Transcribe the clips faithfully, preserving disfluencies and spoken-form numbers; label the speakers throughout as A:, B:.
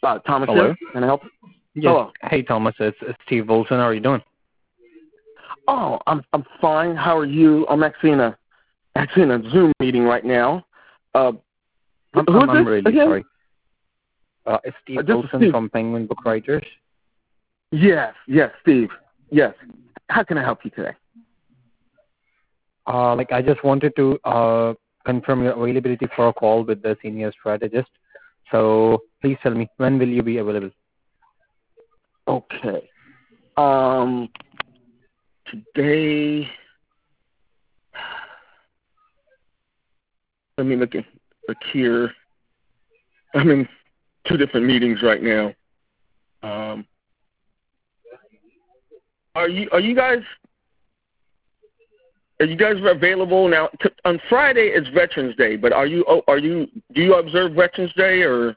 A: Uh, Thomas
B: Hello?
A: here. Can I help?
B: Yes.
A: Hello.
B: Hey, Thomas. It's, it's Steve Wilson. How are you doing?
A: Oh, I'm I'm fine. How are you? I'm actually in a actually in a Zoom meeting right now. Uh,
B: I'm,
A: who
B: I'm,
A: is
B: I'm
A: this
B: really
A: again?
B: sorry. Uh, it's Steve
A: Uh, this is
B: Wilson
A: Steve.
B: from Penguin Book Writers.
A: Yes, yes, Steve. Yes. How can I help you today?
B: Uh, like I just wanted to uh, confirm your availability for a call with the senior strategist. So please tell me, when will you be available?
A: Okay. Um, today. Let me look at look here. I'm in two different meetings right now. Um, are you are you guys are you guys available now? T- on Friday is Veterans Day, but are you oh, are you do you observe Veterans Day or?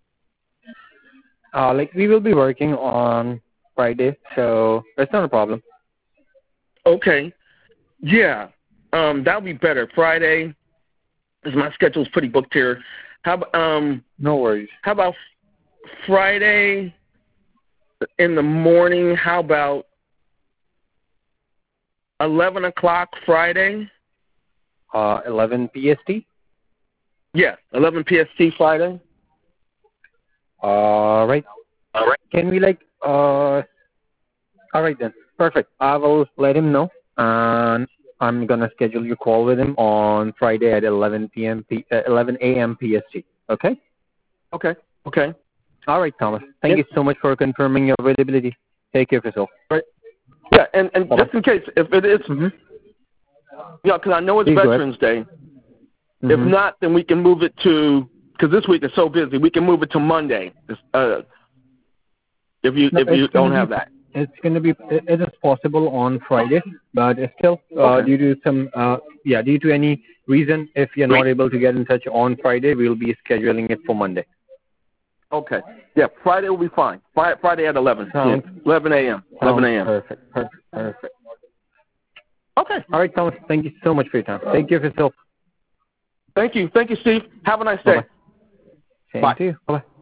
B: Uh, like we will be working on Friday, so that's not a problem.
A: Okay, yeah, um, that'll be better. Friday, because my schedule's pretty booked here. How ab- um
B: No worries.
A: how about Friday in the morning? How about eleven o'clock Friday?
B: Uh, eleven P S T.
A: Yeah, eleven P S T Friday.
B: All right.
A: All right.
B: Can we like uh? All right then. Perfect. I will let him know, and I'm gonna schedule your call with him on Friday at eleven p m. P, uh, eleven a m. P S T. Okay.
A: Okay. Okay.
B: All right, Thomas. Thank
A: Yeah.
B: you so much for confirming your availability. Take care of yourself.
A: Right. Yeah, and and
B: Bye-bye.
A: just in case, if it is,
B: Mm-hmm.
A: yeah, because I know it's
B: Please go ahead.
A: Veterans Day. If
B: Mm-hmm.
A: not, then we can move it to because this week is so busy. We can move it to Monday. Uh, if you
B: No,
A: if you
B: it's gonna
A: don't
B: be
A: have that.
B: it's gonna be it, it is possible on Friday, but it's still uh,
A: Okay.
B: due to some uh, yeah due to any reason, if you're not able to get in touch on Friday, we'll be scheduling it for Monday.
A: Okay. Yeah, Friday will be fine. Friday, Friday at eleven.
B: Sounds
A: Yeah. eleven a m. eleven
B: sounds
A: a m.
B: perfect. Perfect. Perfect.
A: Okay.
B: All right, Thomas. Thank you so much for your time. Take care of yourself.
A: Thank you. Thank you, Steve. Have a nice
B: Bye
A: day.
B: bye. Same
A: Bye.
B: to you. Bye bye.